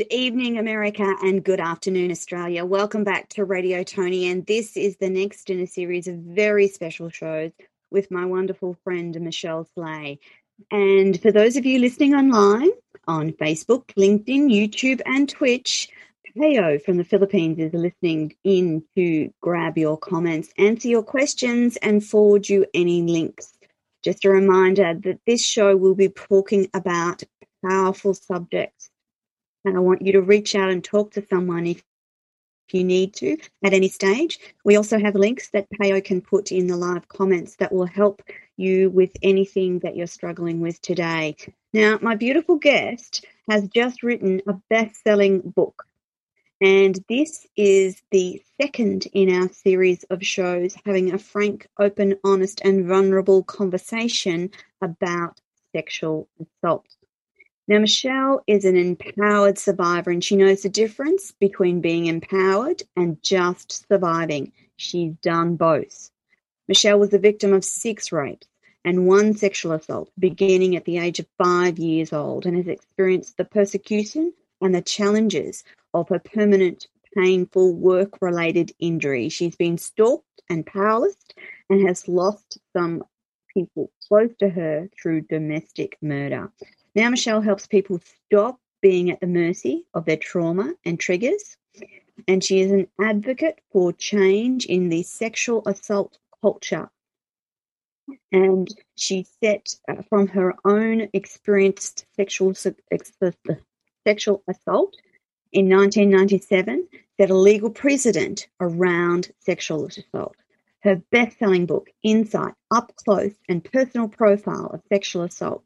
evening, America, and good afternoon, Australia. Welcome back to Radio Tony, and this is the next in a series of very special shows with my wonderful friend, Michelle Slay. And for those of you listening online on Facebook, LinkedIn, YouTube, and Twitch, Peo from the Philippines is listening in to grab your comments, answer your questions, and forward you any links. Just a reminder that this show will be talking about powerful subjects, and I want you to reach out and talk to someone if you need to at any stage. We also have links that Peo can put in the live comments that will help you with anything that you're struggling with today. Now, my beautiful guest has just written a best-selling book, and this is the second in our series of shows having a frank, open, honest, and vulnerable conversation about sexual assault. Now, Michelle is an empowered survivor, and she knows the difference between being empowered and just surviving. She's done both. Michelle was the victim of 6 rapes and 1 sexual assault, beginning at the age of 5 years old, and has experienced the persecution and the challenges of her permanent, painful work-related injury. She's been stalked and powerless and has lost some people close to her through domestic murder. Now Michelle helps people stop being at the mercy of their trauma and triggers, and she is an advocate for change in the sexual assault culture. And she set, from her own experienced sexual assault in 1997, set a legal precedent around sexual assault. Her best-selling book, Insight, Up Close and Personal Profile of Sexual Assault,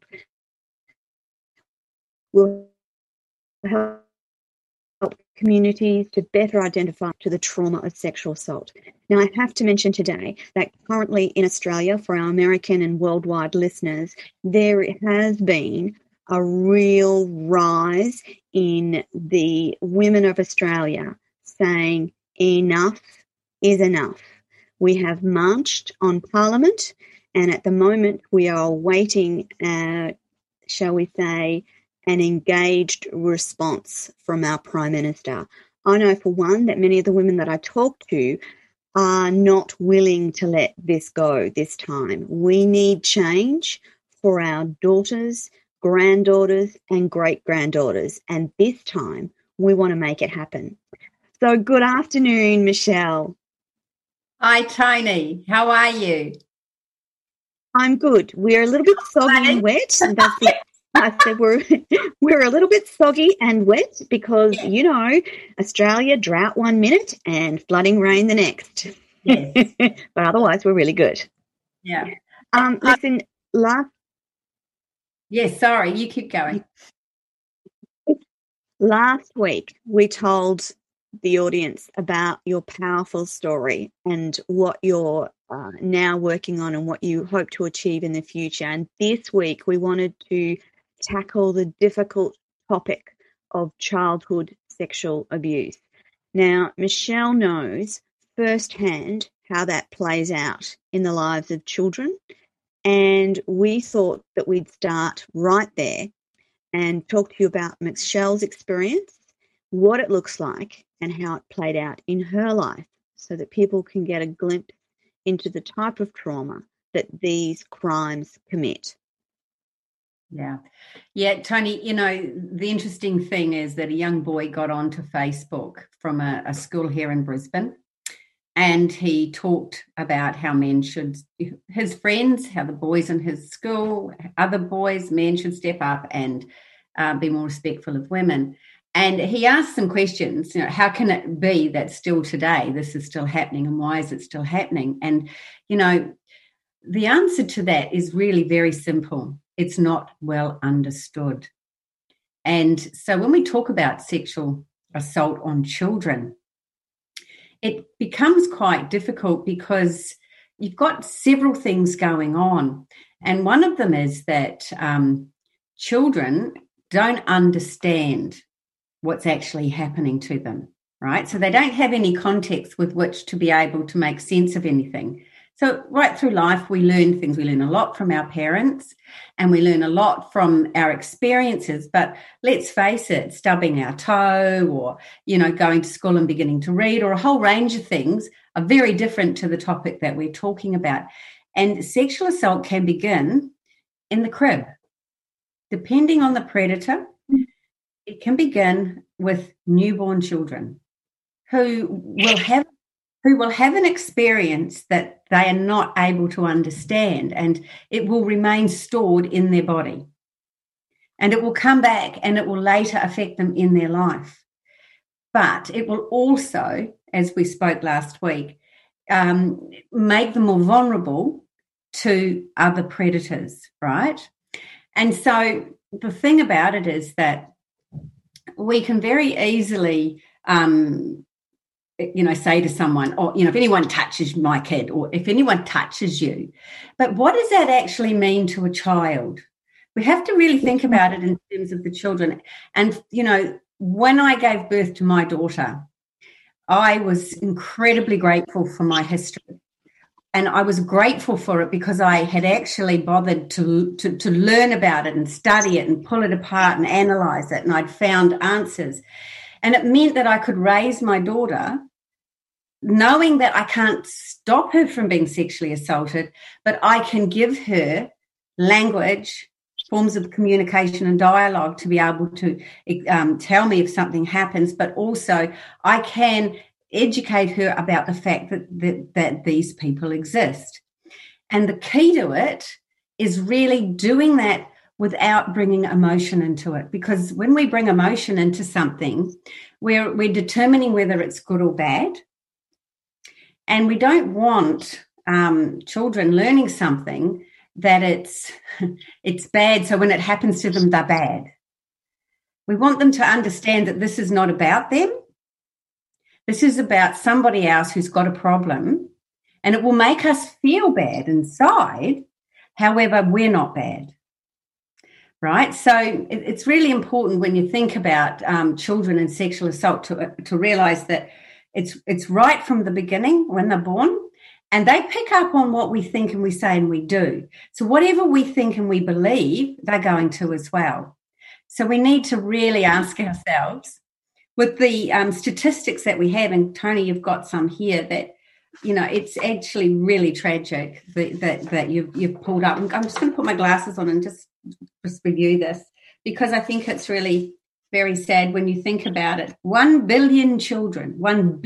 will help communities to better identify to the trauma of sexual assault. Now, I have to mention today that currently in Australia, for our American and worldwide listeners, there has been a real rise in the women of Australia saying enough is enough. We have marched on Parliament, and at the moment we are awaiting, shall we say, an engaged response from our Prime Minister. I know for one that many of the women that I talk to are not willing to let this go this time. We need change for our daughters, granddaughters, and great-granddaughters, and this time we want to make it happen. So good afternoon, Michelle. Hi, Tony. How are you? I'm good. We're a little bit soggy and wet. And that's it. I said we're a little bit soggy and wet because, you know, Australia, drought 1 minute and flooding rain the next. Yes. But otherwise, we're really good. Yeah. Listen, Yes, sorry, you keep going. Last week, we told the audience about your powerful story and what you're now working on and what you hope to achieve in the future. And this week, we wanted to tackle the difficult topic of childhood sexual abuse. Now, Michelle knows firsthand how that plays out in the lives of children, and we thought that we'd start right there and talk to you about Michelle's experience, what it looks like, and how it played out in her life so that people can get a glimpse into the type of trauma that these crimes commit. Yeah, Tony, you know, the interesting thing is that a young boy got onto Facebook from a school here in Brisbane, and he talked about how men should, his friends, how the boys in his school, other boys, men should step up and be more respectful of women. And he asked some questions, you know, how can it be that still today this is still happening, and why is it still happening? And, you know, the answer to that is really very simple. It's not well understood. And so when we talk about sexual assault on children, it becomes quite difficult because you've got several things going on. And one of them is that children don't understand what's actually happening to them, right? So they don't have any context with which to be able to make sense of anything. So right through life, we learn things. We learn a lot from our parents and we learn a lot from our experiences. But let's face it, stubbing our toe or, going to school and beginning to read or a whole range of things are very different to the topic that we're talking about. And sexual assault can begin in the crib. Depending on the predator, it can begin with newborn children who will have an experience that they are not able to understand, and it will remain stored in their body. And it will come back and it will later affect them in their life. But it will also, as we spoke last week, make them more vulnerable to other predators, right? And so the thing about it is that we can very easily say to someone, or, if anyone touches my kid or if anyone touches you. But what does that actually mean to a child? We have to really think about it in terms of the children. And, when I gave birth to my daughter, I was incredibly grateful for my history. And I was grateful for it because I had actually bothered to learn about it and study it and pull it apart and analyze it. And I'd found answers. And it meant that I could raise my daughter knowing that I can't stop her from being sexually assaulted, but I can give her language, forms of communication and dialogue to be able to tell me if something happens, but also I can educate her about the fact that these people exist. And the key to it is really doing that without bringing emotion into it, because when we bring emotion into something, we're determining whether it's good or bad, and we don't want children learning something that it's bad, so when it happens to them, they're bad. We want them to understand that this is not about them. This is about somebody else who's got a problem, and it will make us feel bad inside. However, we're not bad. Right? So it's really important when you think about children and sexual assault to realise that it's right from the beginning when they're born, and they pick up on what we think and we say and we do. So whatever we think and we believe, they're going to as well. So we need to really ask ourselves, with the statistics that we have, and Tony, you've got some here, that it's actually really tragic that you've pulled up. I'm just going to put my glasses on and just review this, because I think it's really very sad when you think about it. 1 billion children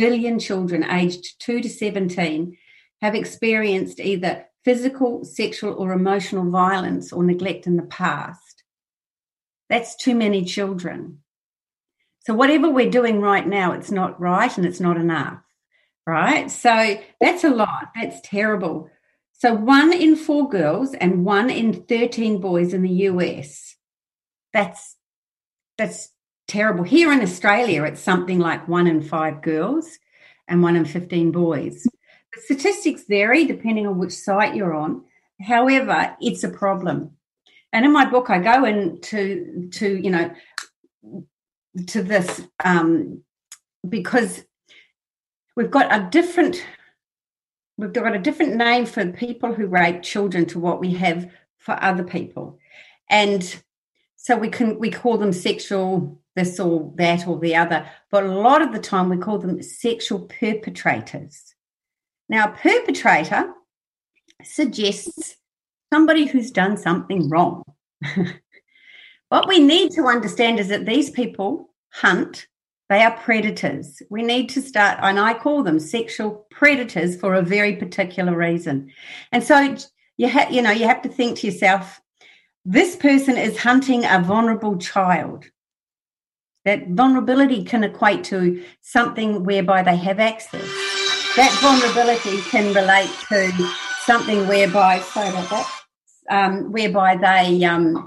aged 2 to 17 have experienced either physical, sexual, or emotional violence or neglect in the past. That's too many children. So whatever we're doing right now, it's not right and it's not enough, right? So that's a lot. That's terrible. So 1 in 4 girls and 1 in 13 boys in the US. That's terrible. Here in Australia, it's something like 1 in 5 girls and 1 in 15 boys. The statistics vary depending on which site you're on. However, it's a problem. And in my book, I go into this because we've got a different name for people who rape children to what we have for other people. And so we call them sexual this or that or the other, but a lot of the time we call them sexual perpetrators. Now, a perpetrator suggests somebody who's done something wrong. What we need to understand is that these people hunt. They are predators. We need to start, and I call them sexual predators for a very particular reason. And so you have to think to yourself, this person is hunting a vulnerable child. That vulnerability can equate to something whereby they have access. That vulnerability can relate to something whereby, whereby they,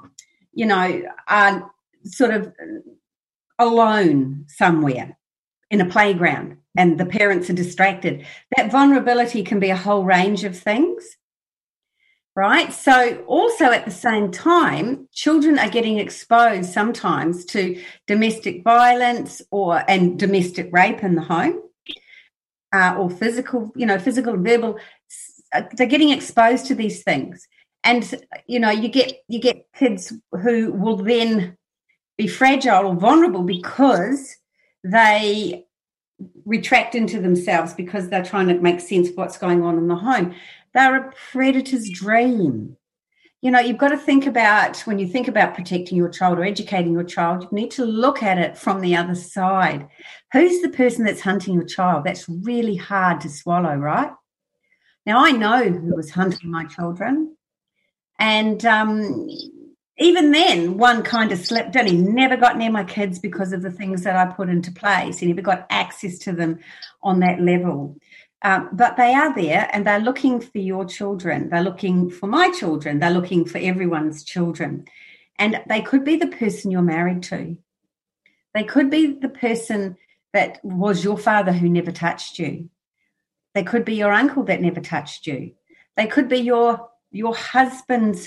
are sort of alone somewhere in a playground and the parents are distracted. That vulnerability can be a whole range of things, right? So also at the same time, children are getting exposed sometimes to domestic violence and domestic rape in the home, or physical, verbal they're getting exposed to these things. And, you know, you get kids who will then be fragile or vulnerable because they retract into themselves because they're trying to make sense of what's going on in the home. They're a predator's dream. You know, you've got to think about, when you think about protecting your child or educating your child, you need to look at it from the other side. Who's the person that's hunting your child? That's really hard to swallow, right? Now, I know who was hunting my children. And even then, one kind of slipped in. He never got near my kids because of the things that I put into place. He never got access to them on that level. But they are there, and they're looking for your children. They're looking for my children. They're looking for everyone's children. And they could be the person you're married to. They could be the person that was your father who never touched you. They could be your uncle that never touched you. They could be your husband's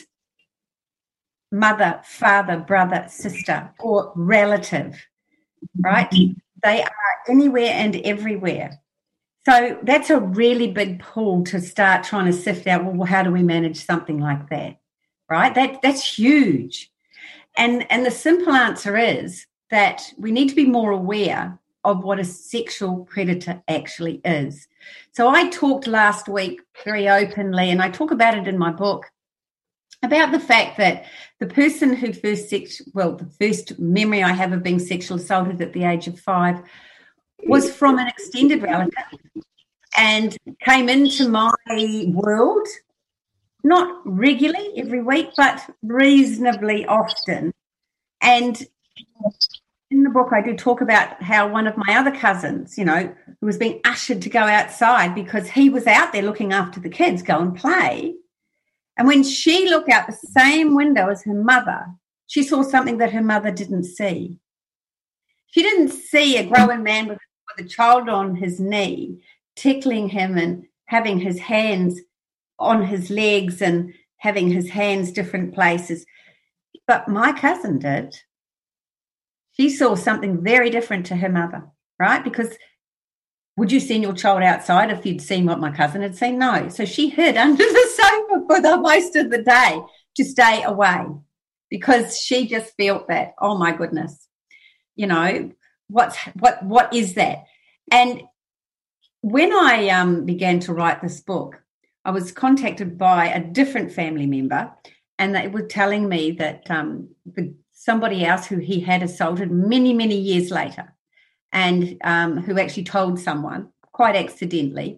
mother, father, brother, sister, or relative, right? They are anywhere and everywhere. So that's a really big pull to start trying to sift out, well, how do we manage something like that, right? That's huge. And the simple answer is that we need to be more aware of what a sexual predator actually is. So I talked last week very openly, and I talk about it in my book, about the fact that the person who the first memory I have of being sexually assaulted at the age of 5 was from an extended relative and came into my world, not regularly every week, but reasonably often. And in the book, I do talk about how one of my other cousins, you know, who was being ushered to go outside because he was out there looking after the kids, go and play. And when she looked out the same window as her mother, she saw something that her mother didn't see. She didn't see a grown man with a child on his knee, tickling him and having his hands on his legs and having his hands different places. But my cousin did. She saw something very different to her mother, right? Because would you send your child outside if you'd seen what my cousin had seen? No. So she hid under the sofa for the most of the day to stay away because she just felt that, oh my goodness, you know, what is that? And when I began to write this book, I was contacted by a different family member, and they were telling me that somebody else who he had assaulted many, many years later, and who actually told someone quite accidentally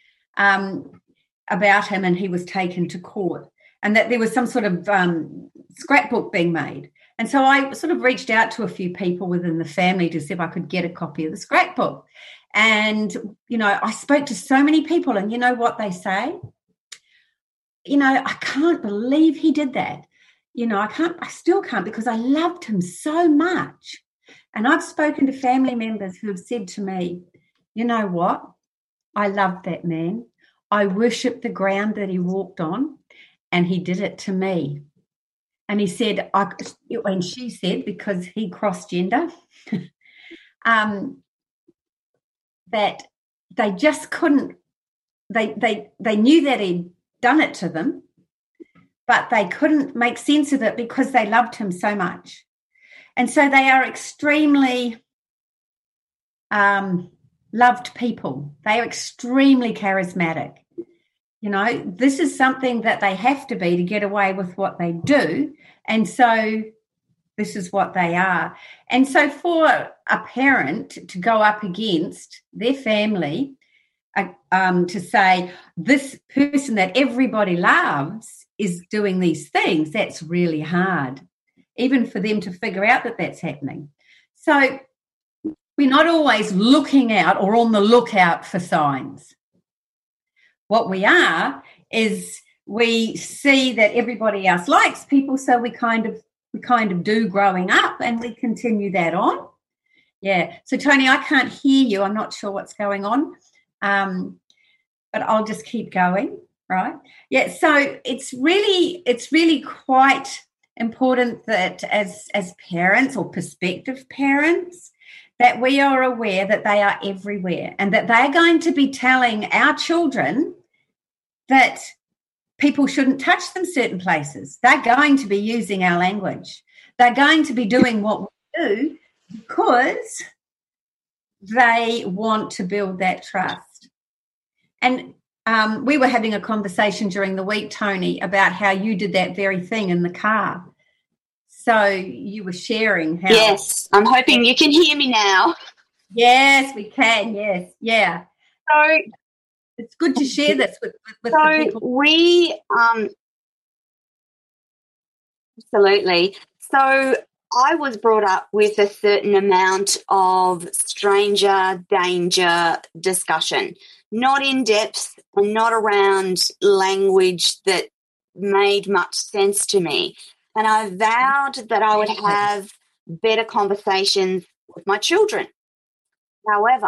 about him, and he was taken to court, and that there was some sort of scrapbook being made. And so I sort of reached out to a few people within the family to see if I could get a copy of the scrapbook. And, you know, I spoke to so many people, and you know what they say? You know, I can't believe he did that. You know, I still can't, because I loved him so much. And I've spoken to family members who have said to me, you know what? I loved that man. I worshipped the ground that he walked on, and he did it to me. And he said, and she said, because he crossed gender, that they just couldn't, they knew that he'd done it to them, but they couldn't make sense of it because they loved him so much. And so they are extremely loved people. They are extremely charismatic. You know, this is something that they have to be to get away with what they do. And so this is what they are. And so for a parent to go up against their family, to say this person that everybody loves is doing these things, that's really hard, even for them to figure out that that's happening. So we're not always looking out or on the lookout for signs. What we are is we see that everybody else likes people, so we kind of do growing up, and we continue that on. Yeah. So Tony, I can't hear you. I'm not sure what's going on, but I'll just keep going. Right. Yeah. So it's really quite important that as parents or prospective parents, that we are aware that they are everywhere, and that they're going to be telling our children that people shouldn't touch them certain places. They're going to be using our language. They're going to be doing what we do because they want to build that trust. And we were having a conversation during the week, Tony, about how you did that very thing in the car. So you were sharing how... Yes, I'm hoping you can hear me now. Yes, we can, yes, yeah. So it's good to share this with the people. We, absolutely. So I was brought up with a certain amount of stranger danger discussion, not in depth and not around language that made much sense to me. And I vowed that I would have better conversations with my children. However,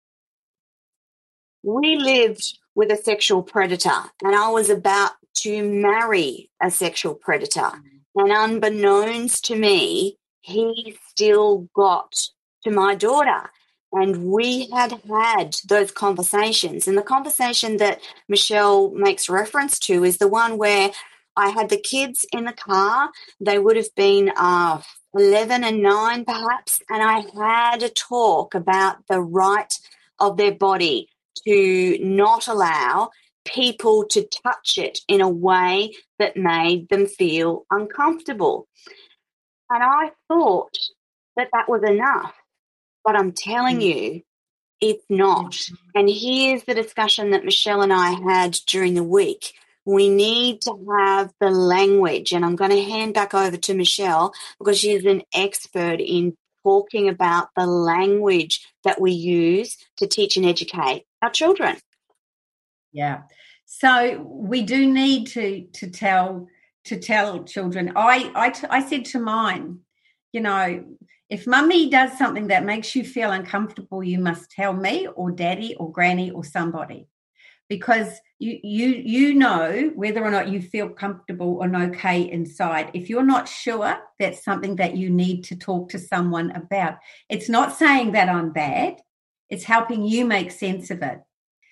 we lived with a sexual predator, and I was about to marry a sexual predator. And unbeknownst to me, he still got to my daughter. And we had those conversations. And the conversation that Michelle makes reference to is the one where I had the kids in the car. They would have been 11 and 9 perhaps. And I had a talk about the right of their body to not allow people to touch it in a way that made them feel uncomfortable. And I thought that was enough. But I'm telling you, it's not. And here's the discussion that Michelle and I had during the week. We need to have the language, and I'm going to hand back over to Michelle because she's an expert in talking about the language that we use to teach and educate our children. Yeah. So we do need to tell children. I said to mine, you know, if mummy does something that makes you feel uncomfortable, you must tell me or daddy or granny or somebody, because you know whether or not you feel comfortable and okay inside. If you're not sure, that's something that you need to talk to someone about. It's not saying that I'm bad. It's helping you make sense of it.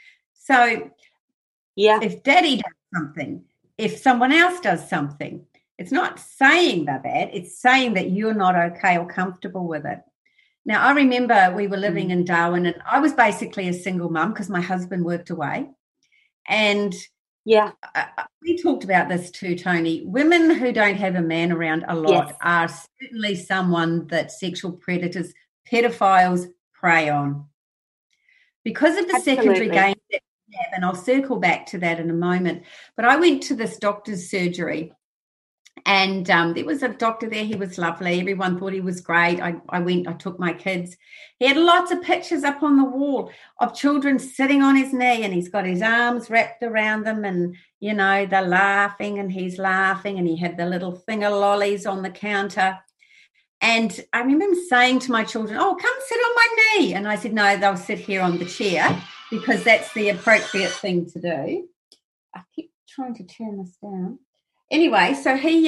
So yeah, if daddy does something, if someone else does something, it's not saying they're bad. It's saying that you're not okay or comfortable with it. Now, I remember we were living in Darwin, and I was basically a single mum because my husband worked away. And yeah, we talked about this too, Tony. Women who don't have a man around a lot are certainly someone that sexual predators, pedophiles prey on. Because of the secondary gains that we have, and I'll circle back to that in a moment. But I went to this doctor's surgery, and there was a doctor there. He was lovely. Everyone thought he was great. I went, I took my kids. He had lots of pictures up on the wall of children sitting on his knee, and he's got his arms wrapped around them, and, you know, they're laughing and he's laughing, and he had the little thing of lollies on the counter. And I remember him saying to my children, oh, come sit on my knee. And I said, no, they'll sit here on the chair because that's the appropriate thing to do. I keep trying to turn this down. Anyway, so he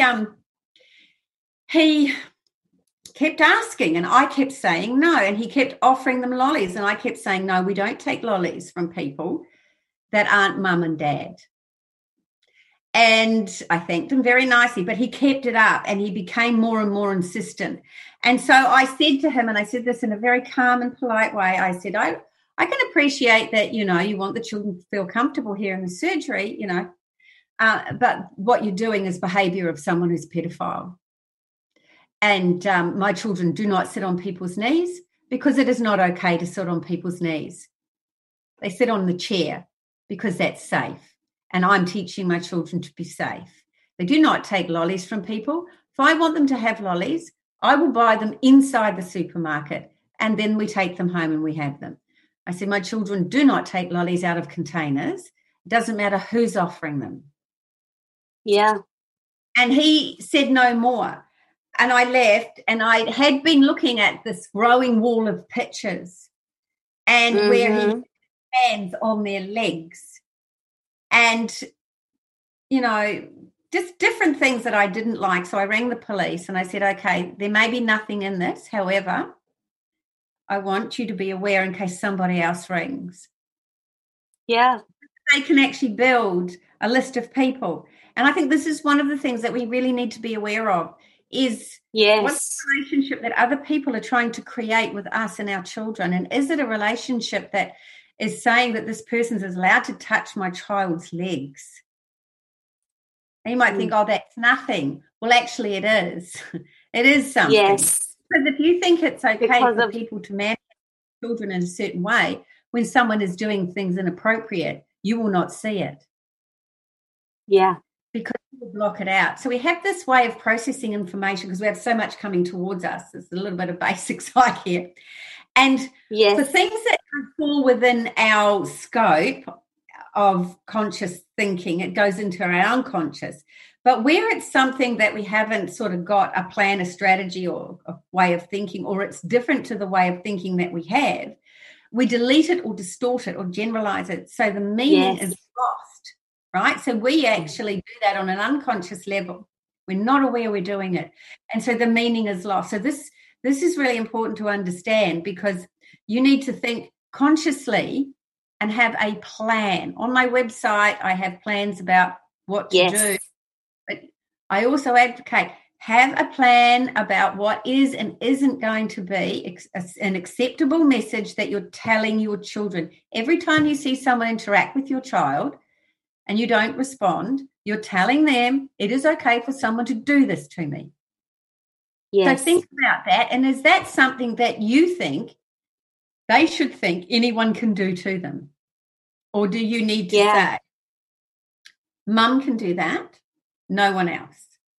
kept asking, and I kept saying no, and he kept offering them lollies, and I kept saying, no, we don't take lollies from people that aren't mum and dad. And I thanked him very nicely, but he kept it up, and he became more and more insistent. And so I said to him, and I said this in a very calm and polite way, I said, I can appreciate that, you know, you want the children to feel comfortable here in the surgery, you know, but what you're doing is behaviour of someone who's a pedophile. And my children do not sit on people's knees because it is not okay to sit on people's knees. They sit on the chair because that's safe. And I'm teaching my children to be safe. They do not take lollies from people. If I want them to have lollies, I will buy them inside the supermarket, and then we take them home and we have them. I said, my children do not take lollies out of containers. It doesn't matter who's offering them. Yeah. And he said no more. And I left, and I had been looking at this growing wall of pictures, and where he had hands on their legs. And, you know, just different things that I didn't like. So I rang the police and I said, okay, there may be nothing in this. However, I want you to be aware in case somebody else rings. Yeah. They can actually build a list of people. And I think this is one of the things that we really need to be aware of is what's the relationship that other people are trying to create with us and our children? And is it a relationship that is saying that this person is allowed to touch my child's legs? And you might think, oh, that's nothing. Well, actually it is. It is something. Yes. Because if you think it's okay for people to manage children in a certain way, when someone is doing things inappropriate, you will not see it. Yeah. Because we block it out. So we have this way of processing information because we have so much coming towards us. It's a little bit of basic psych here. And for things that fall within our scope of conscious thinking, it goes into our unconscious. But where it's something that we haven't sort of got a plan, a strategy, or a way of thinking, or it's different to the way of thinking that we have, we delete it or distort it or generalize it. So the meaning is lost, right? So we actually do that on an unconscious level. We're not aware we're doing it. And so the meaning is lost. So this is really important to understand because you need to think consciously and have a plan. On my website, I have plans about what to do. But I also advocate have a plan about what is and isn't going to be an acceptable message that you're telling your children. Every time you see someone interact with your child and you don't respond, you're telling them it is okay for someone to do this to me. Yes. So think about that. And is that something that you think they should think anyone can do to them? Or do you need to say, Mum can do that, no one else?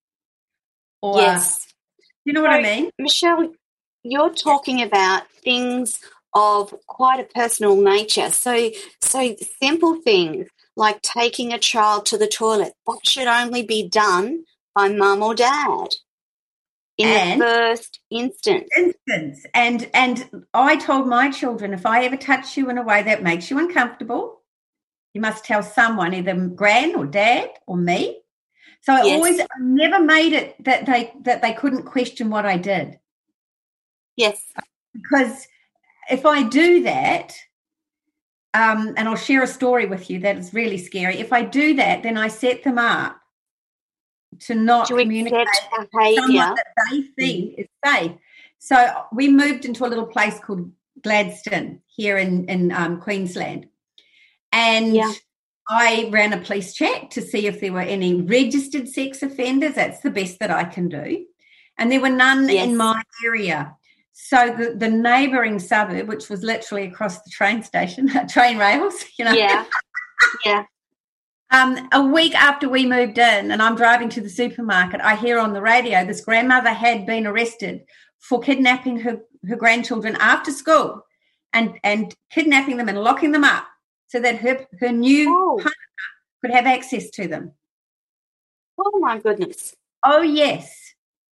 Or, you know what I mean? Michelle, you're talking about things of quite a personal nature. So simple things like taking a child to the toilet, that should only be done by mum or dad in the first instance. And I told my children, if I ever touch you in a way that makes you uncomfortable, you must tell someone, either gran or dad or me. So I never made it that they couldn't question what I did. Yes. Because if I do that, and I'll share a story with you that is really scary. If I do that, then I set them up to not communicate with someone that they think is safe. So we moved into a little place called Gladstone here in Queensland. And I ran a police check to see if there were any registered sex offenders. That's the best that I can do. And there were none in my area. So the neighbouring suburb, which was literally across the train station, train rails, you know. Yeah. A week after we moved in and I'm driving to the supermarket, I hear on the radio this grandmother had been arrested for kidnapping her grandchildren after school and kidnapping them and locking them up so that her new partner could have access to them. Oh, my goodness. Oh, yes.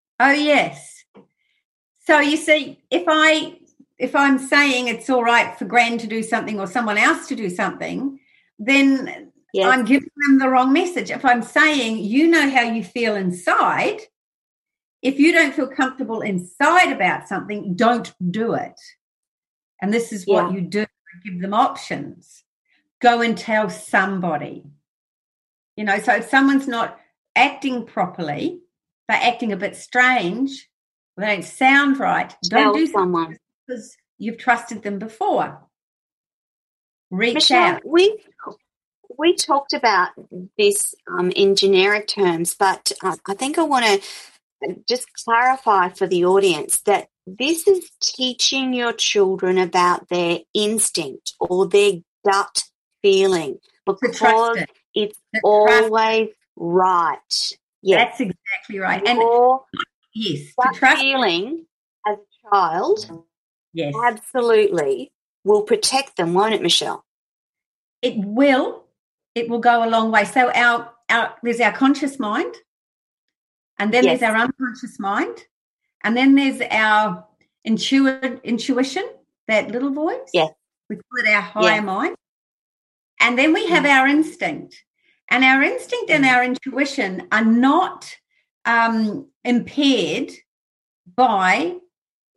So you see, if I'm saying it's all right for Gran to do something or someone else to do something, then I'm giving them the wrong message. If I'm saying you know how you feel inside, if you don't feel comfortable inside about something, don't do it. And this is what you do. I give them options. Go and tell somebody. You know, so if someone's not acting properly, they're acting a bit strange, they don't sound right, don't do someone because you've trusted them before. Reach out. We talked about this in generic terms, but I think I want to just clarify for the audience that this is teaching your children about their instinct or their gut feeling because it's always right. Yes. That's exactly right. That feeling as a child, absolutely, will protect them, won't it, Michelle? It will. It will go a long way. So there's our conscious mind, and then there's our unconscious mind, and then there's our intuition, that little voice. Yes. We call it our higher mind. And then we have our instinct. And our instinct and our intuition are not impaired by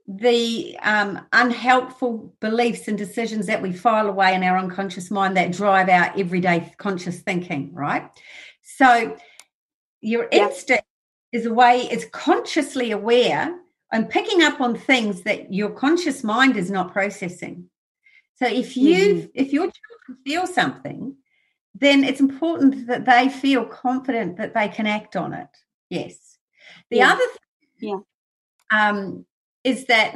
the unhelpful beliefs and decisions that we file away in our unconscious mind that drive our everyday conscious thinking, right? So your instinct is a way, it's consciously aware and picking up on things that your conscious mind is not processing. So if your children feel something, then it's important that they feel confident that they can act on it. Yes. The other thing is that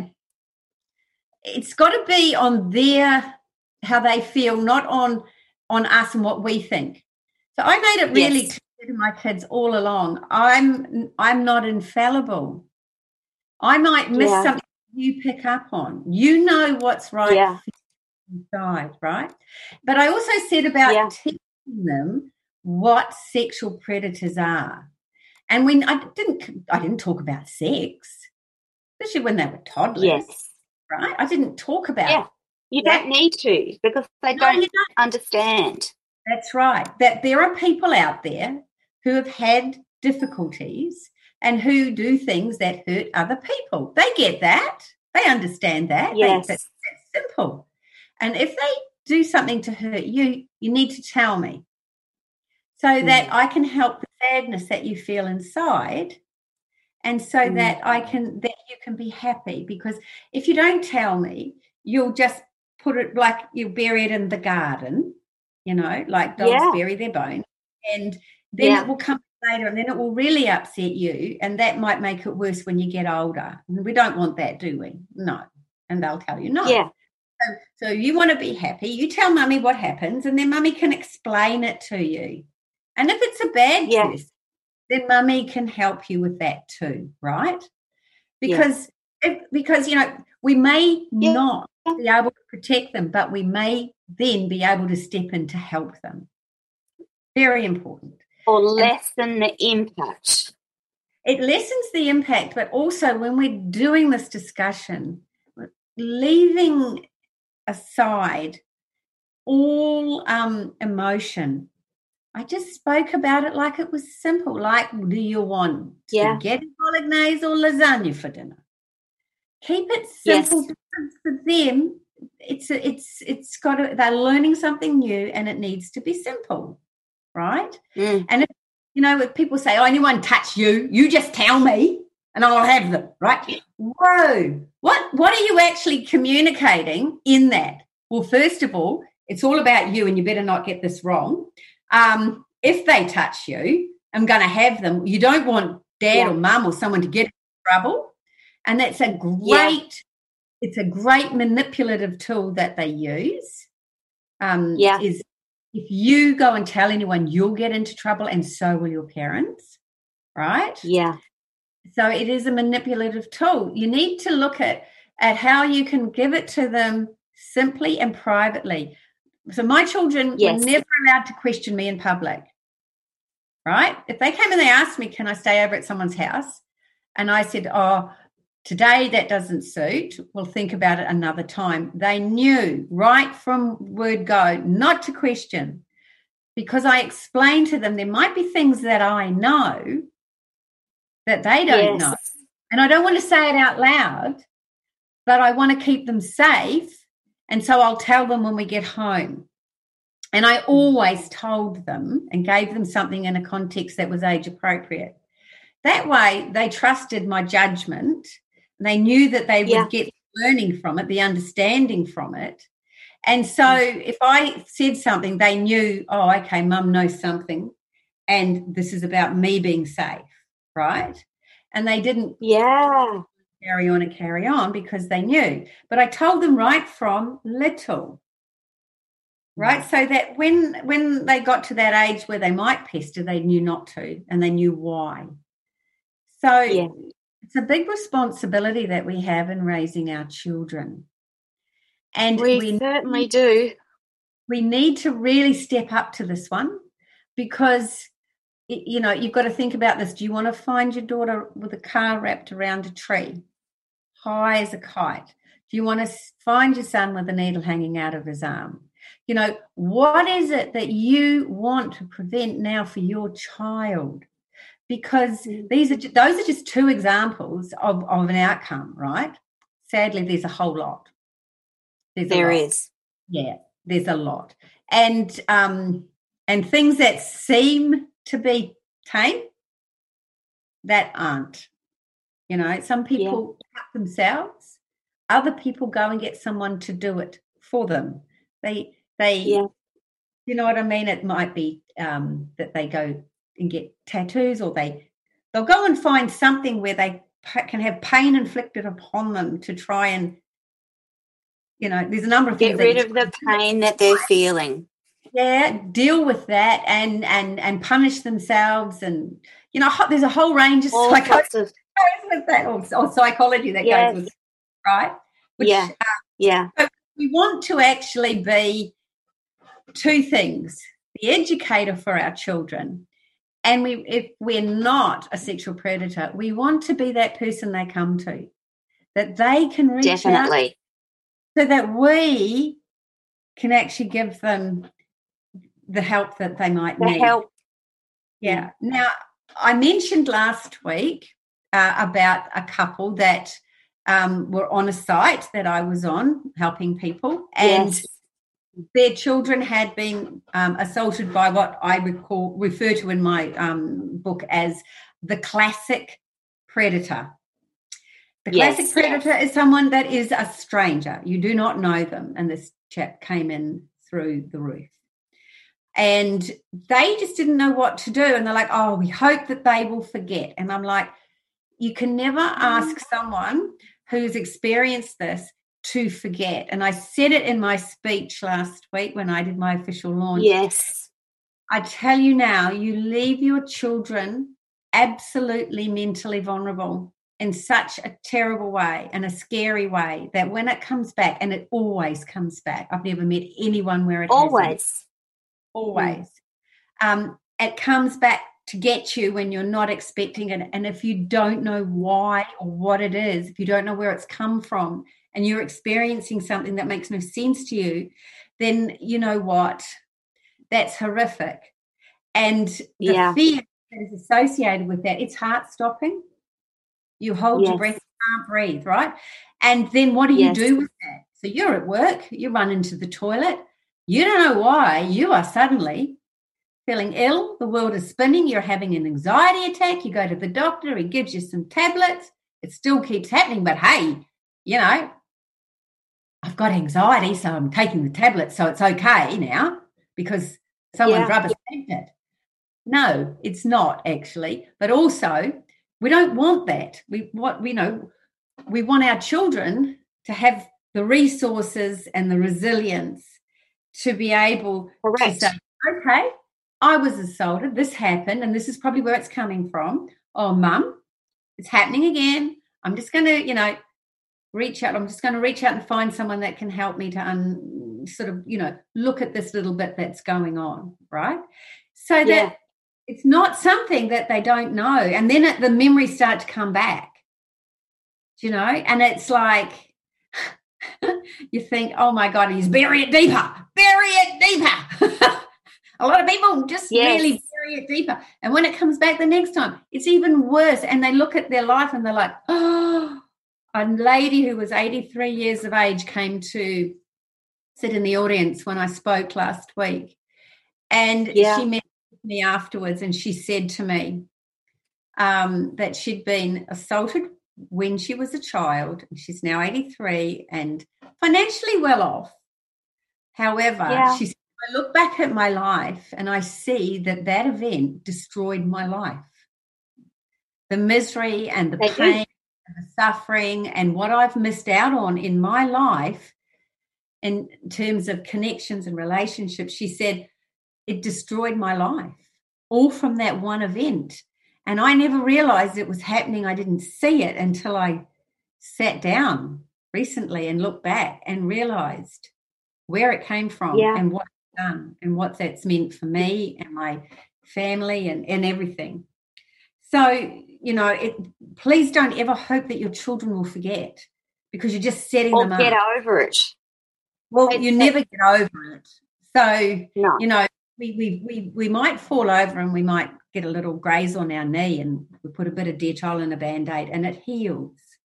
it's got to be on how they feel, not on us and what we think. So I made it really clear to my kids all along, I'm not infallible. I might miss something you pick up on. You know what's right inside, right? But I also said about teaching them what sexual predators are. And when I didn't talk about sex, especially when they were toddlers, right? I didn't talk about You don't need to, because they don't understand. That's right. That there are people out there who have had difficulties and who do things that hurt other people. They get that. They understand that. Yes. That's simple. And if they do something to hurt you, you need to tell me so that I can help the sadness that you feel inside, and so that you can be happy. Because if you don't tell me, you'll just put it, like you bury it in the garden, like dogs bury their bones, and then it will come later, and then it will really upset you, and that might make it worse when you get older. And we don't want that, do we? No. And they'll tell you no. Yeah. So you want to be happy, you tell mummy what happens, and then mummy can explain it to you. And if it's a bad person, then mummy can help you with that too, right? Because we may not be able to protect them, but we may then be able to step in to help them. Very important. Or lessen the impact. It lessens the impact, but also when we're doing this discussion, leaving aside all emotion. I just spoke about it like it was simple. Like, do you want spaghetti bolognese or lasagna for dinner? Keep it simple, because for them, it's got to, they're learning something new, and it needs to be simple, right? And if people say, "Oh, anyone touch you? You just tell me, and I'll have them," right? Whoa! What are you actually communicating in that? Well, first of all, it's all about you, and you better not get this wrong. If they touch you, I'm going to have them. You don't want dad or mum or someone to get in trouble. And that's it's a great manipulative tool that they use. Is if you go and tell anyone, you'll get into trouble, and so will your parents, right? Yeah. So it is a manipulative tool. You need to look at how you can give it to them simply and privately. So my children were never allowed to question me in public, right? If they came and they asked me, "Can I stay over at someone's house?" And I said, "Oh, today that doesn't suit. We'll think about it another time." They knew right from word go not to question, because I explained to them there might be things that I know that they don't know. And I don't want to say it out loud, but I want to keep them safe. And so I'll tell them when we get home. And I always told them and gave them something in a context that was age appropriate. That way they trusted my judgment. They knew that they would get learning from it, the understanding from it. And so if I said something, they knew, "Oh, okay, mum knows something, and this is about me being safe," right? And they didn't carry on because they knew. But I told them right from little, right? So that when they got to that age where they might pester, they knew not to, and they knew why. So it's a big responsibility that we have in raising our children. And we certainly do. We need to really step up to this one, because you've got to think about this. Do you want to find your daughter with a car wrapped around a tree, high as a kite? Do you want to find your son with a needle hanging out of his arm? What is it that you want to prevent now for your child? Because those are just two examples of an outcome, right? sadly, there's a whole lot. There is. Yeah, there's a lot. And things that seem to be tame that aren't. You know, some people cut themselves, other people go and get someone to do it for them. They you know what I mean? It might be that they go and get tattoos, or they'll go and find something where they can have pain inflicted upon them to try and, you know, there's a number of things. Get rid of the pain that they're feeling. Yeah, deal with that and punish themselves, and, you know, there's a whole range of psychology with that, or psychology that goes with it, right? Which, so we want to actually be two things: the educator for our children, and if we're not a sexual predator, we want to be that person they come to, that they can reach out, so that we can actually give them the help that they might need. Yeah. Now, I mentioned last week about a couple that were on a site that I was on helping people, and their children had been assaulted by what I refer to in my book as the classic predator. The classic predator is someone that is a stranger. You do not know them, and this chap came in through the roof. And they just didn't know what to do, and they're like, oh, we hope that they will forget. And I'm like, you can never ask someone who's experienced this to forget. And I said it in my speech last week when I did my official launch. Yes. I tell you now, you leave your children absolutely mentally vulnerable in such a terrible way and a scary way that when it comes back, and it always comes back, I've never met anyone where it hasn't. Always. It comes back to get you when you're not expecting it. And if you don't know why or what it is, if you don't know where it's come from, and you're experiencing something that makes no sense to you, then you know what? That's horrific. And the fear that is associated with that, it's heart-stopping. You hold your breath, you can't breathe, right? And then what do you do with that? So you're at work, you run into the toilet, you don't know why, you are suddenly feeling ill, the world is spinning, you're having an anxiety attack, you go to the doctor, he gives you some tablets, it still keeps happening, but hey, you know, I've got anxiety, so I'm taking the tablets, so it's okay now because someone's rubber stamped it. No, it's not actually. But also, we don't want that. We want our children to have the resources and the resilience to be able to say, okay, I was assaulted, this happened, and this is probably where it's coming from. Oh, Mum, it's happening again. I'm just going to, reach out. I'm just going to reach out and find someone that can help me to sort of, look at this little bit that's going on, right? So that it's not something that they don't know. And then the memories start to come back, and it's like you think, oh, my God, he's bury it deeper. A lot of people just really bury it deeper. And when it comes back the next time, it's even worse. And they look at their life and they're like, oh, a lady who was 83 years of age came to sit in the audience when I spoke last week. And she met me afterwards, and she said to me that she'd been assaulted when she was a child. She's now 83 and financially well off. However, she said, I look back at my life and I see that event destroyed my life. The misery and the pain and the suffering and what I've missed out on in my life in terms of connections and relationships, she said, it destroyed my life, all from that one event. And I never realized it was happening. I didn't see it until I sat down recently and looked back and realized where it came from and what it's done and what that's meant for me and my family and everything. So, please don't ever hope that your children will forget, because you're just setting them up. Or get over it. Well, you never get over it. So, we might fall over and we might get a little graze on our knee, and we put a bit of Dettol and a Band-Aid and it heals.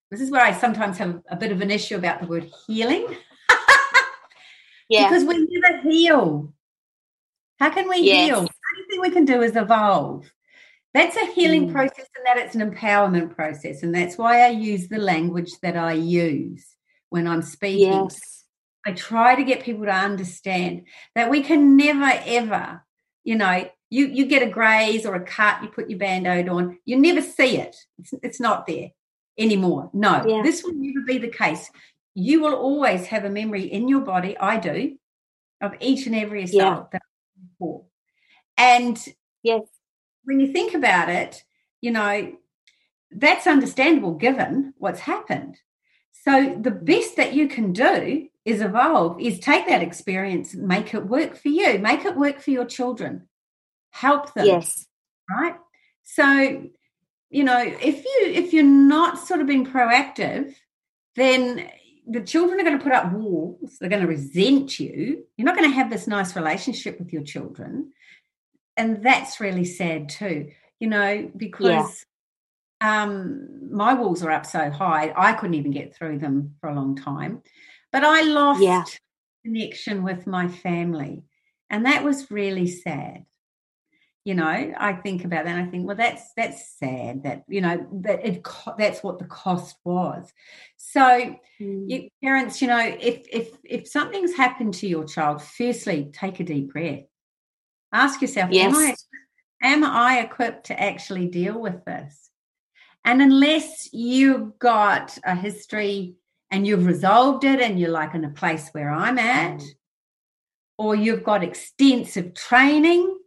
this is where I sometimes have a bit of an issue about the word healing. Yeah. Because we never heal. How can we heal? The only thing we can do is evolve. That's a healing process, and that it's an empowerment process. And that's why I use the language that I use when I'm speaking. Yes. I try to get people to understand that we can never, ever, you get a graze or a cut, you put your Band-Aid on, you never see it. It's not there anymore. No, this will never be the case. You will always have a memory in your body, I do, of each and every assault that I before. And when you think about it, that's understandable given what's happened. So the best that you can do is evolve, is take that experience, make it work for you, make it work for your children, help them. Yes. Right? So, if you're not sort of being proactive, then the children are going to put up walls. They're going to resent you. You're not going to have this nice relationship with your children. And that's really sad too, because my walls are up so high, I couldn't even get through them for a long time. But I lost connection with my family. And that was really sad. I think about that and I think, well, that's sad that, that's what the cost was. So parents, if something's happened to your child, firstly, take a deep breath. Ask yourself, am I equipped to actually deal with this? And unless you've got a history and you've resolved it and you're like in a place where I'm at, or you've got extensive training,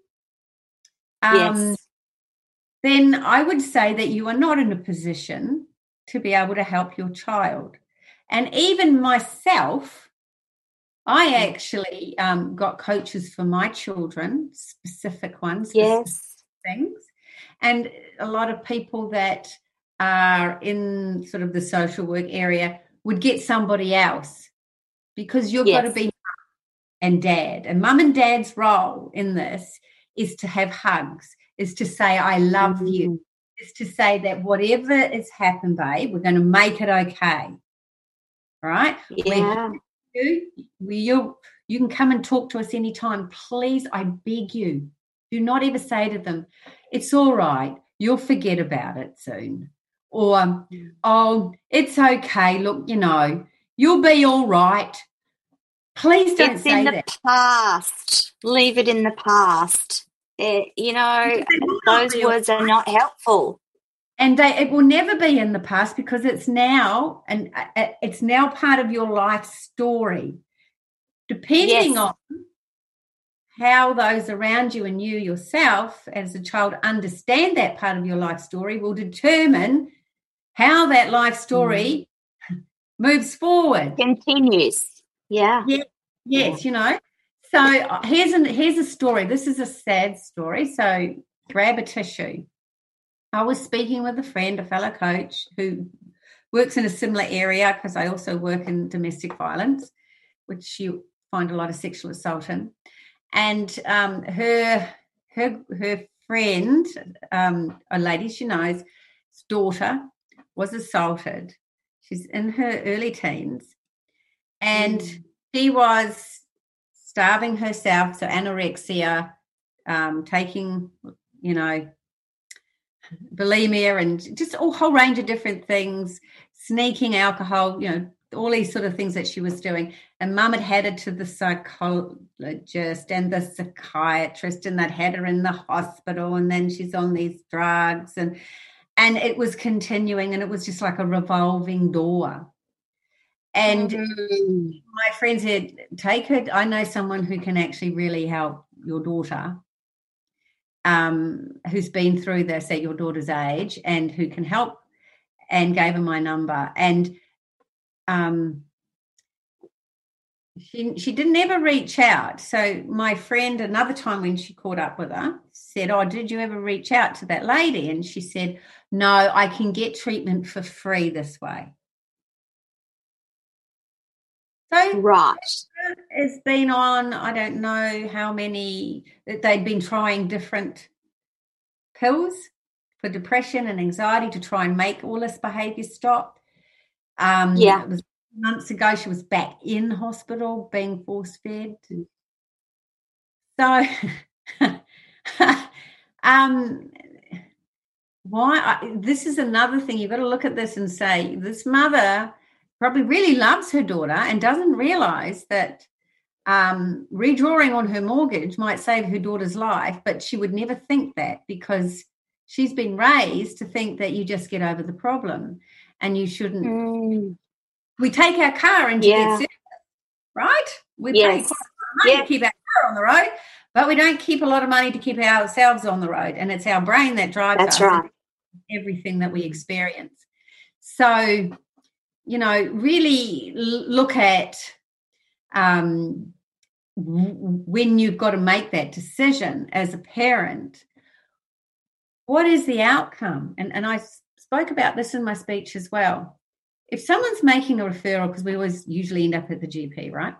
then I would say that you are not in a position to be able to help your child. And even myself, I actually got coaches for my children, specific ones, specific things. And a lot of people that are in sort of the social work area would get somebody else, because you've got to be mum and dad. And mum and dad's role in this is to have hugs, is to say, I love you, is to say that whatever has happened, babe, we're going to make it okay. Right? Yeah. You can come and talk to us anytime. Please, I beg you, do not ever say to them, it's all right, you'll forget about it soon. Or, oh, it's okay, look, you'll be all right. Please don't it's say in the that. past. Leave it in the past. Those words are not helpful. And it will never be in the past, because it's now, and it's now part of your life story. Depending on how those around you and you yourself as a child understand that part of your life story will determine how that life story moves forward. Continues. Yeah. Yes. So here's a story. This is a sad story. So grab a tissue. I was speaking with a friend, a fellow coach who works in a similar area, because I also work in domestic violence, which you find a lot of sexual assault in. And her friend, a lady she knows, daughter was assaulted. She's in her early teens, and she was starving herself, so anorexia, taking, bulimia, and just a whole range of different things, sneaking alcohol, all these sort of things that she was doing. And mum had had her to the psychologist and the psychiatrist, and they'd had her in the hospital, and then she's on these drugs, and it was continuing, and it was just like a revolving door. And my friend said, take her, I know someone who can actually really help your daughter, who's been through this at your daughter's age and who can help, and gave her my number. And she didn't ever reach out. So my friend, another time when she caught up with her, said, oh, did you ever reach out to that lady? And she said, no, I can get treatment for free this way. So it's been on, I don't know how many, they'd been trying different pills for depression and anxiety to try and make all this behaviour stop. It was months ago. She was back in hospital being force-fed. So this is another thing. You've got to look at this and say, this mother probably really loves her daughter and doesn't realize that redrawing on her mortgage might save her daughter's life, but she would never think that because she's been raised to think that you just get over the problem and you shouldn't. We take our car into get service, right? We pay quite a lot of money to keep our car on the road, but we don't keep a lot of money to keep ourselves on the road, and it's our brain that drives us. Right. Everything that we experience. So, really look at when you've got to make that decision as a parent, what is the outcome? And I spoke about this in my speech as well. If someone's making a referral, because we always usually end up at the GP, right?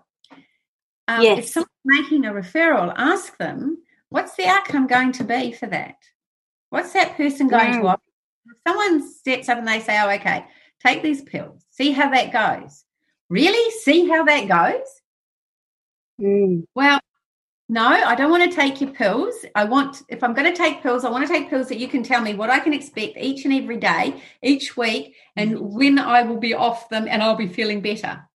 If someone's making a referral, ask them, what's the outcome going to be for that? What's that person going to offer? If someone steps up and they say, oh, okay, take these pills, see how that goes. Really? See how that goes? Well, no, I don't want to take your pills. If I'm going to take pills, I want to take pills that you can tell me what I can expect each and every day, each week, and when I will be off them and I'll be feeling better.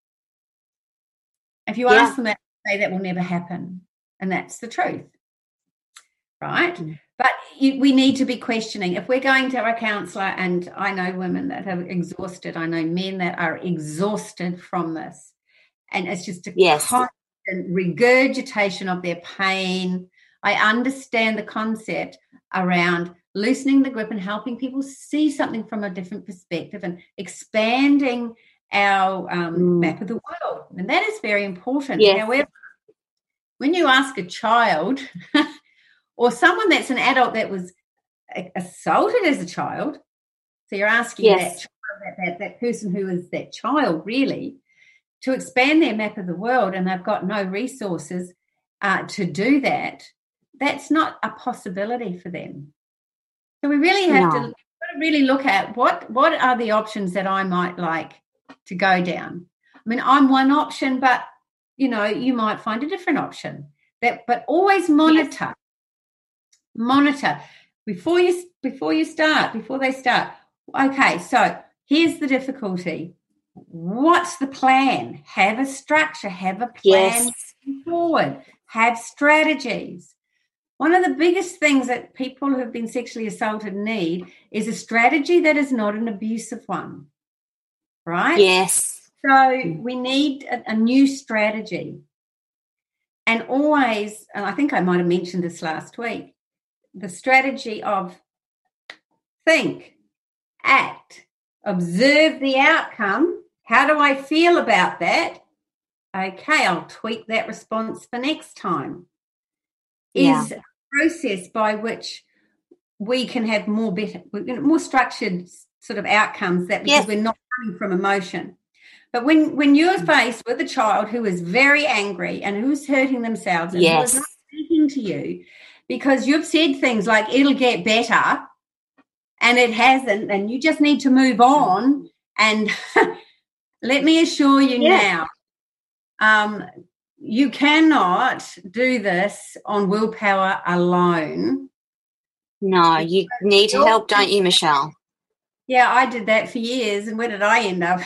If you ask them that, say that will never happen. And that's the truth, right? But we need to be questioning. If we're going to our counsellor, and I know women that are exhausted, I know men that are exhausted from this, and it's just a constant regurgitation of their pain. I understand the concept around loosening the grip and helping people see something from a different perspective and expanding our map of the world. And that is very important. However, when you ask a child or someone that's an adult that was assaulted as a child, so you're asking that child, that person who is that child really, to expand their map of the world, and they've got no resources to do that, that's not a possibility for them. So we really have to really look at what are the options that I might like to go down. I mean, I'm one option, but, you might find a different option. But always monitor. Monitor before they start. Okay, so here's the difficulty. What's the plan? Have a structure, have a plan forward, have strategies. One of the biggest things that people who have been sexually assaulted need is a strategy that is not an abusive one, right? Yes. So we need a new strategy. And always, and I think I might have mentioned this last week, the strategy of think, act, observe the outcome. How do I feel about that? Okay, I'll tweak that response for next time. Is a process by which we can have more structured sort of outcomes that because we're not coming from emotion. But when you're faced with a child who is very angry and who's hurting themselves and who is not speaking to you because you've said things like it'll get better and it hasn't, and you just need to move on, and let me assure you now, you cannot do this on willpower alone. No, you need help, don't you, Michelle? Yeah, I did that for years, and where did I end up?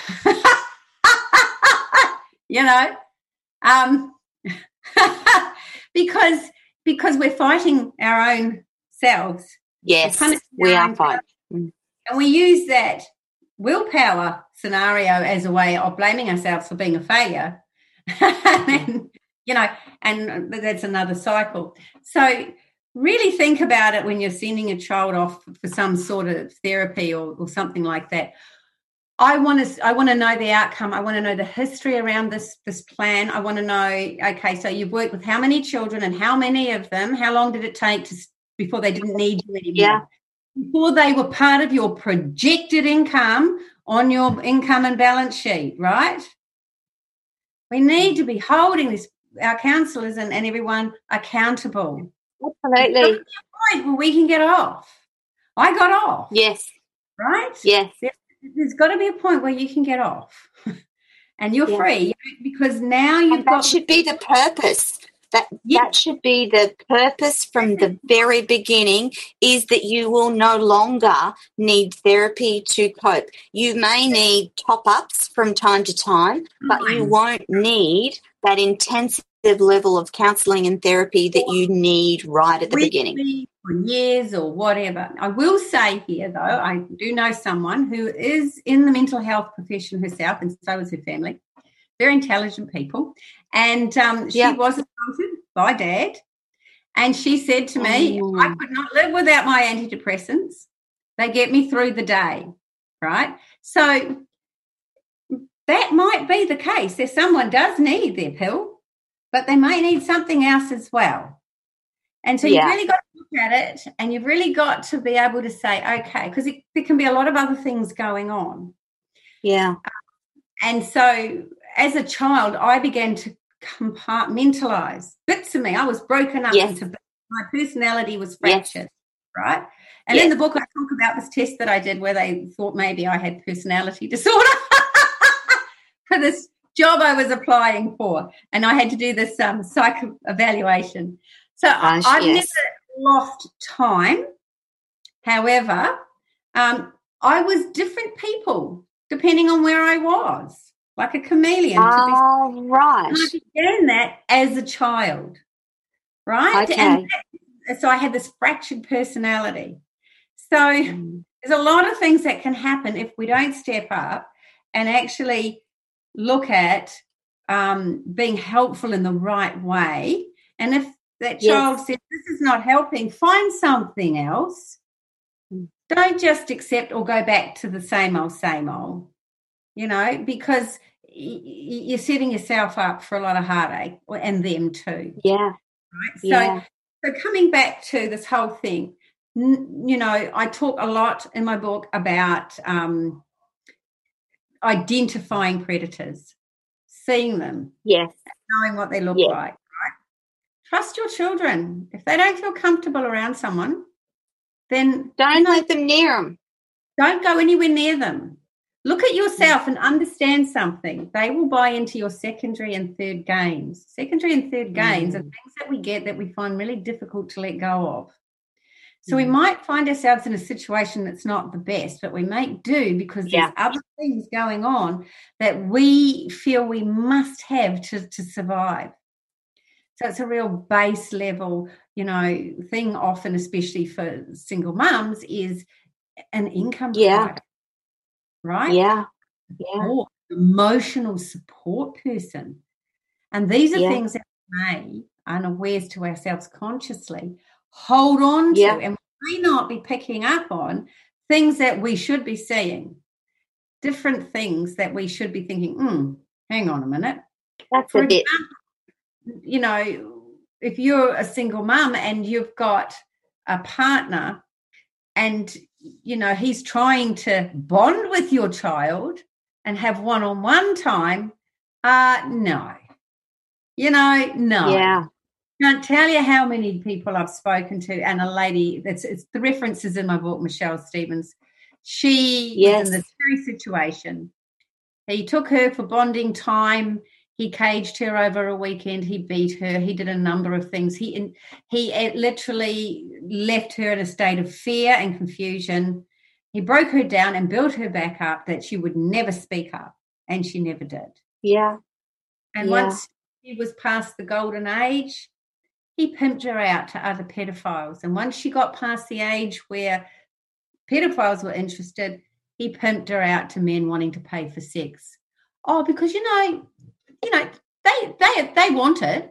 Because we're fighting our own selves. Yes, we are fighting. And we use that willpower scenario as a way of blaming ourselves for being a failure. And that's another cycle. So really think about it when you're sending a child off for some sort of therapy or something like that. I want to know the outcome. I want to know the history around this plan. I want to know, okay, so you've worked with how many children and how many of them? How long did it take before they didn't need you anymore? Yeah. Before they were part of your projected income on your income and balance sheet, right? We need to be holding our counsellors and everyone accountable. Absolutely. Point where we can get off. I got off. Yes. Right? Yes. there's got to be a point where you can get off and you're free, because now and that should be the purpose. That should be the purpose from the very beginning, is that you will no longer need therapy to cope. You may need top-ups from time to time, but you won't need that intensive level of counselling and therapy that you need right at the beginning. For years or whatever. I will say here, though, I do know someone who is in the mental health profession herself, and so is her family. Very intelligent people. And she was assaulted by Dad. And she said to me, I could not live without my antidepressants. They get me through the day, right? So that might be the case. If someone does need their pill, but they may need something else as well. And so you've really got to look at it, and you've really got to be able to say, okay, because there can be a lot of other things going on. Yeah. And so as a child, I began to compartmentalize bits of me. I was broken up into bits. My personality was fractured, right? And in the book, I talk about this test that I did where they thought maybe I had personality disorder for this job I was applying for. And I had to do this psych evaluation. So I've never lost time. However, I was different people depending on where I was, like a chameleon. Right. And I began that as a child, right? Okay. And so I had this fractured personality. So there's a lot of things that can happen if we don't step up and actually look at being helpful in the right way. And if that child says, this is not helping, find something else. Don't just accept or go back to the same old, because you're setting yourself up for a lot of heartache, and them too. Yeah. Right? So coming back to this whole thing, I talk a lot in my book about identifying predators, seeing them, knowing what they look like. Trust your children. If they don't feel comfortable around someone, then don't let them near them. Don't go anywhere near them. Look at yourself and understand something. They will buy into your secondary and third gains. Secondary and third gains are things that we get that we find really difficult to let go of. So we might find ourselves in a situation that's not the best, but we make do because there's other things going on that we feel we must have to survive. So it's a real base level, thing often, especially for single mums, is an income provider, right? Yeah. Or emotional support person. And these are things that we may, unawares to ourselves consciously, hold on to, and we may not be picking up on things that we should be seeing, different things that we should be thinking, hang on a minute. That's a bit. If you're a single mum and you've got a partner and, he's trying to bond with your child and have one-on-one time, no. No. Yeah. Can't tell you how many people I've spoken to, and a lady, it's the references in my book, Michelle Stevens. She was in this very situation. He took her for bonding time. He caged her over a weekend. He beat her. He did a number of things. He literally left her in a state of fear and confusion. He broke her down and built her back up that she would never speak up, and she never did. Yeah. And once she was past the golden age, he pimped her out to other pedophiles. And once she got past the age where pedophiles were interested, he pimped her out to men wanting to pay for sex. Oh, because, they want it.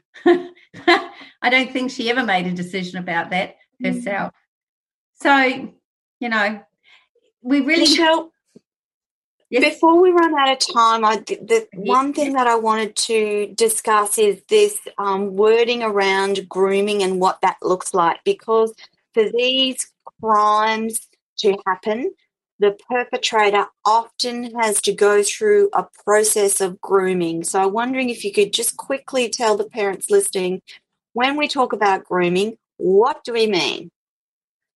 I don't think she ever made a decision about that herself. So, we really... Michelle, before we run out of time, the one thing that I wanted to discuss is this wording around grooming and what that looks like, because for these crimes to happen, the perpetrator often has to go through a process of grooming. So I'm wondering if you could just quickly tell the parents listening, when we talk about grooming, what do we mean?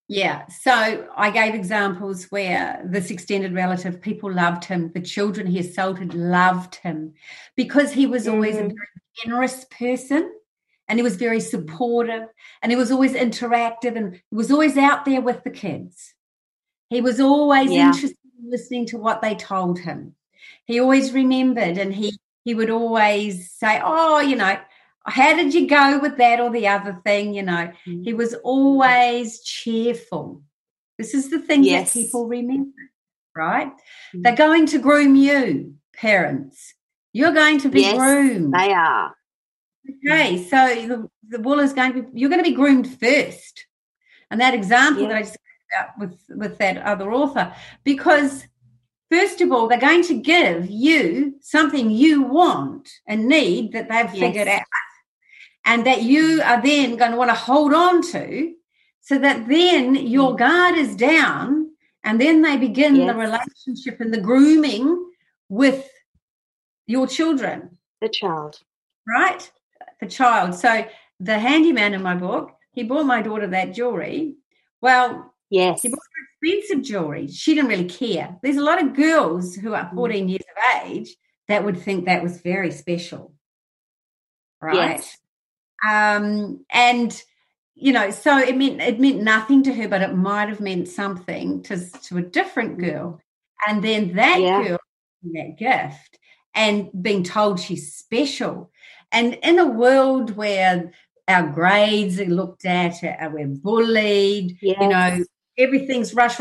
Yeah. So I gave examples where this extended relative, people loved him. The children he assaulted loved him because he was always a very generous person, and he was very supportive, and he was always interactive, and he was always out there with the kids. He was always interested in listening to what they told him. He always remembered, and he would always say, oh, how did you go with that or the other thing? He was always cheerful. This is the things that people remember, right? They're going to groom you, parents. You're going to be groomed. They are. Okay, so the wool is you're going to be groomed first. And that example that I just gave out with that other author, because first of all, they're going to give you something you want and need that they've figured out, and that you are then going to want to hold on to, so that then your guard is down, and then they begin the relationship and the grooming with your children. The child. Right? The child. So the handyman in my book, he bought my daughter that jewelry. Well, he bought her expensive jewelry. She didn't really care. There's a lot of girls who are 14 years of age that would think that was very special. Right? Yes. And so it meant nothing to her, but it might have meant something to a different girl. And then that girl, that gift, and being told she's special. And in a world where our grades are looked at, we're bullied, everything's rush,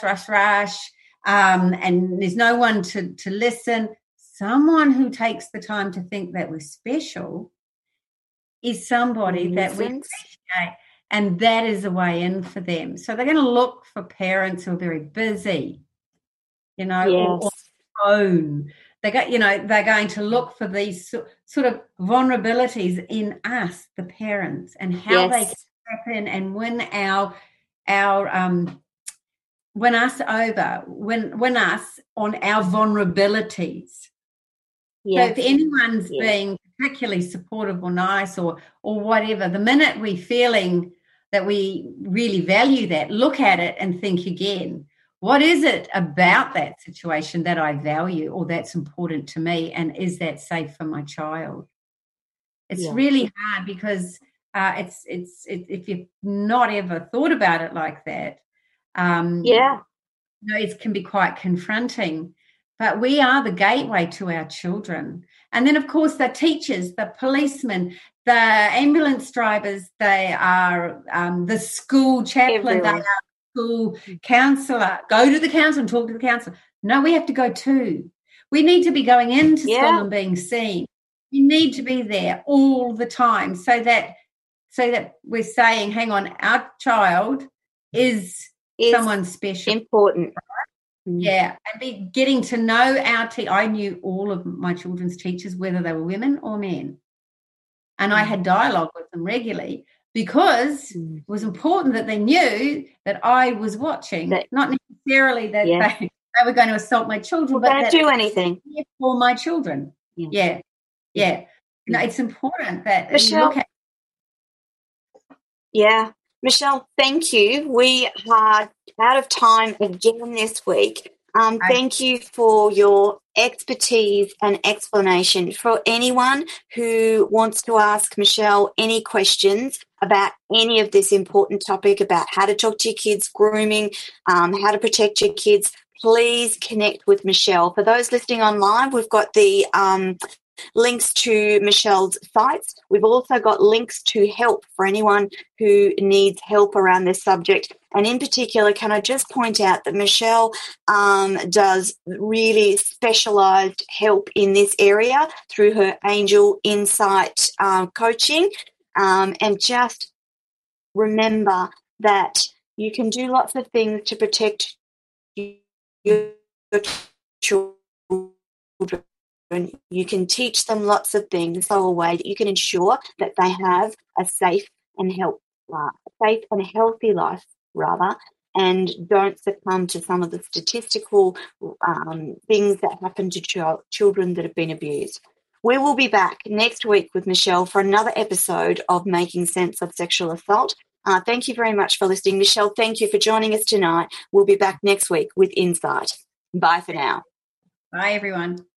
and there's no one to listen. Someone who takes the time to think that we're special is somebody that we appreciate, and that is a way in for them. So they're going to look for parents who are very busy, or own. They're going to look for these sort of vulnerabilities in us, the parents, and how they can step in and win us over, win us on our vulnerabilities. So if anyone's being particularly supportive or nice or whatever, the minute we're feeling that we really value that, look at it and think again. What is it about that situation that I value or that's important to me, and is that safe for my child? It's really hard because it's if you've not ever thought about it like that, it can be quite confronting. But we are the gateway to our children. And then, of course, the teachers, the policemen, the ambulance drivers, they are the school chaplain, they are school counsellor. Go to the counsellor and talk to the counsellor. No, we have to go too. We need to be going into school and being seen. We need to be there all the time so that we're saying, hang on, our child is someone special. Important. Right? Yeah, and getting to know our I knew all of my children's teachers, whether they were women or men. And I had dialogue with them regularly, because it was important that they knew that I was watching, not necessarily that they were going to assault my children, but that do anything for my children. It's important that Michelle, you look at. Yeah, Michelle, thank you. We are out of time again this week. Thank you for your expertise and explanation. For anyone who wants to ask Michelle any questions about any of this important topic about how to talk to your kids, grooming, how to protect your kids, please connect with Michelle. For those listening online, we've got the links to Michelle's sites. We've also got links to help for anyone who needs help around this subject. And in particular, can I just point out that Michelle does really specialised help in this area through her Angel Insight coaching. And just remember that you can do lots of things to protect your children. You can teach them lots of things, so a way that you can ensure that they have a safe and healthy life, and don't succumb to some of the statistical things that happen to children that have been abused. We will be back next week with Michelle for another episode of Making Sense of Sexual Assault. Thank you very much for listening. Michelle, thank you for joining us tonight. We'll be back next week with Insight. Bye for now. Bye, everyone.